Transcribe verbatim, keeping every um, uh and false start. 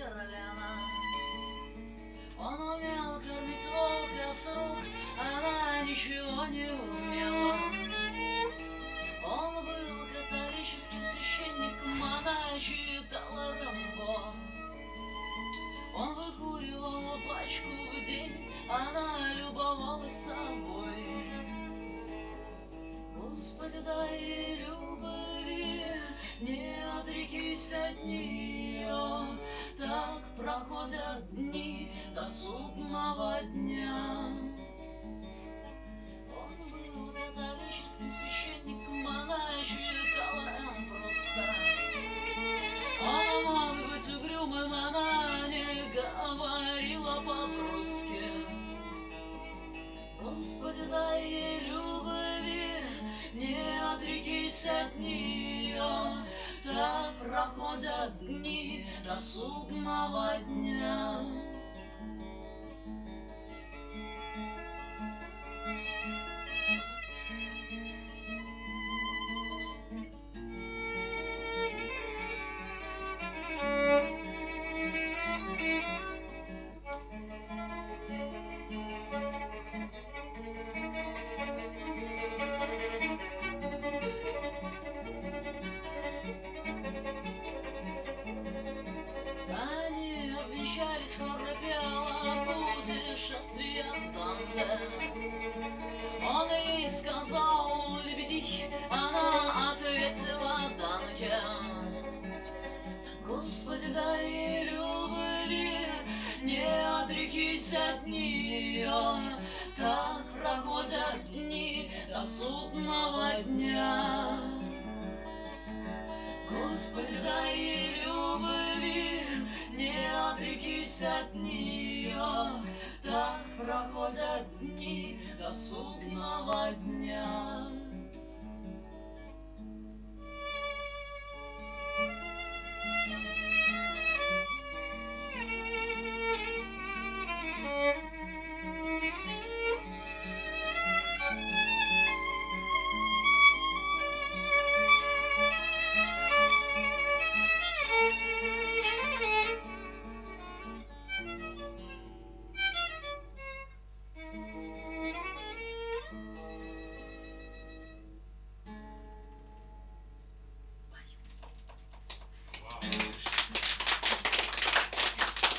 Берлина. Он умел кормить волка с рук, она ничего не умела. Он был католическим священником, она читала Рамбо. Он выкуривал пачку в день, она любовалась собой. Господи, дай ей любви, не отрекись от нее. Так проходят дни до судного дня. Он был католическим священником, она читала им просто. Он мог быть угрюмым, она не говорила по-русски. Господи, дай ей любви, не отрекись от нее. Так проходят дни до судного дня. Они обвенчались, хор пела о путешествиях Данте. Он ей сказал «лебеди», она ответила «данке». Господи, дай ей любви, не отрекись от нее. Так проходят дни до судного дня. Господи, дай ей любви, не отрекись от нее. Так проходят дни до судного дня.